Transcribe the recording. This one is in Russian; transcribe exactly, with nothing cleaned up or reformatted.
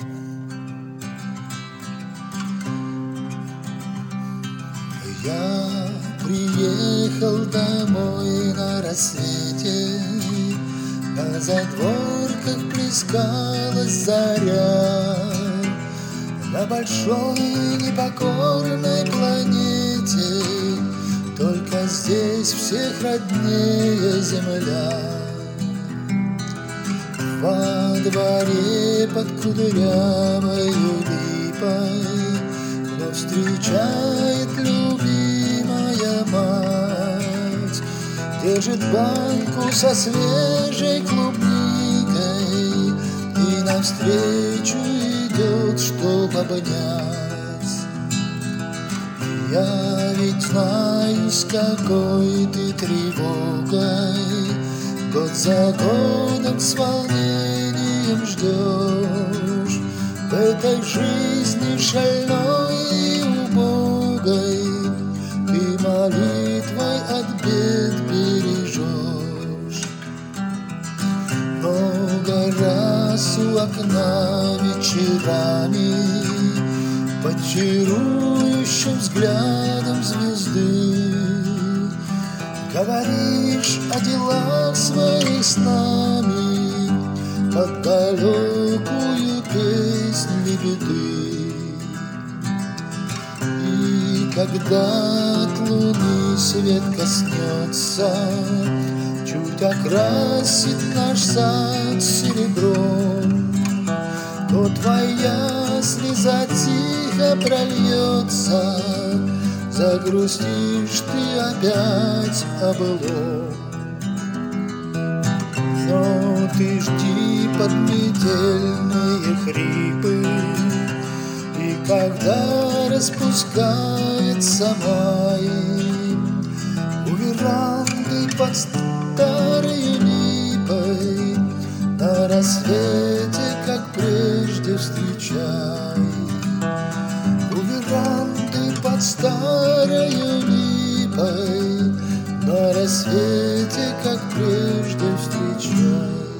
Я приехал домой на рассвете, на задворках плескалась заря. На большой непокорной планете только здесь всех роднее земля. Во дворе под кудрявою липой вновь встречает любимая мать, держит банку со свежей клубникой и навстречу идет, чтоб обнять. Я ведь знаю, с какой ты тревогой год за годом с волнением ждешь в этой жизни шальной и убогой. Ты молитвой от бед бережешь. Много раз у окна вечерами под чарующим взглядом звезды говоришь о делах своих с нами под далекую песнь лебеды. И когда от луны свет коснется, чуть окрасит наш сад серебром, то твоя слеза тихо прольется, загрустишь ты опять о былом. Но ты жди под метельные хрипы, и когда распускается май, у веранды под старой липой на рассвете, как прежде, встречай. У веранды под старой липой на рассвете, как прежде, встречай.